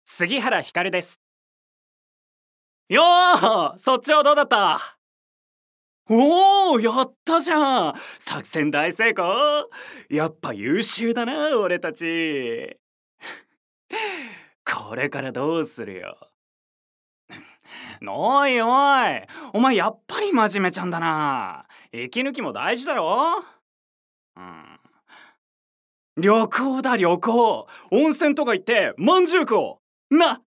杉原光です。よー、そっちはどうだった？おー、やったじゃん。作戦大成功。やっぱ優秀だな、俺たち。これからどうするよ。おいおい、お前やっぱり真面目ちゃんだな。息抜きも大事だろ。うん。旅行だ旅行。温泉とか行ってまんじゅう食おう。な。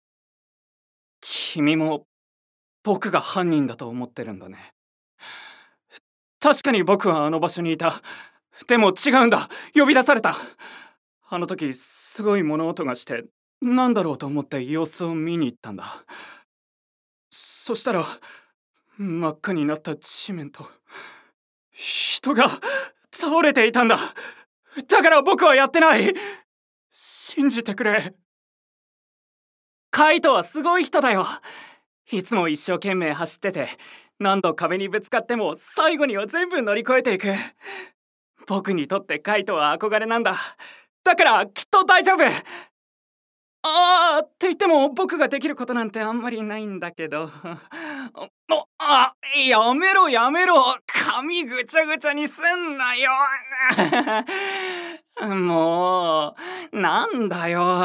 君も僕が犯人だと思ってるんだね。確かに僕はあの場所にいた。でも違うんだ。呼び出された。あの時すごい物音がしてなんだろうと思って様子を見に行ったんだ。そしたら真っ赤になった地面と人が倒れていたんだ。だから僕はやってない。信じてくれ。カイトはすごい人だよ。いつも一生懸命走ってて何度壁にぶつかっても最後には全部乗り越えていく。僕にとってカイトは憧れなんだ。だからきっと大丈夫。って言っても僕ができることなんてあんまりないんだけど。やめろやめろ。髪ぐちゃぐちゃにすんなよ。もうなんだよ。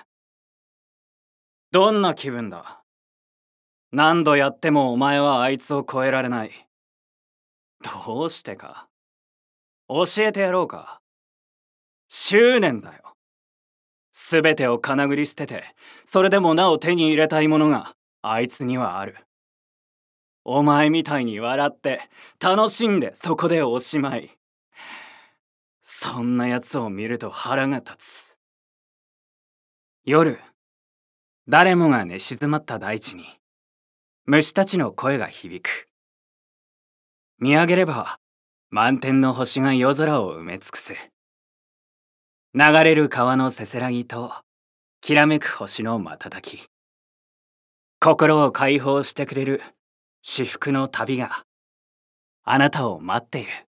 どんな気分だ？何度やってもお前はあいつを超えられない。どうしてか教えてやろうか。執念だよ。すべてをかなぐり捨てて、それでもなお手に入れたいものがあいつにはある。お前みたいに笑って楽しんでそこでおしまい。そんなやつを見ると腹が立つ。夜、誰もが寝静まった大地に虫たちの声が響く。見上げれば満天の星が夜空を埋め尽くす。流れる川のせせらぎときらめく星の瞬き。心を解放してくれる至福の旅があなたを待っている。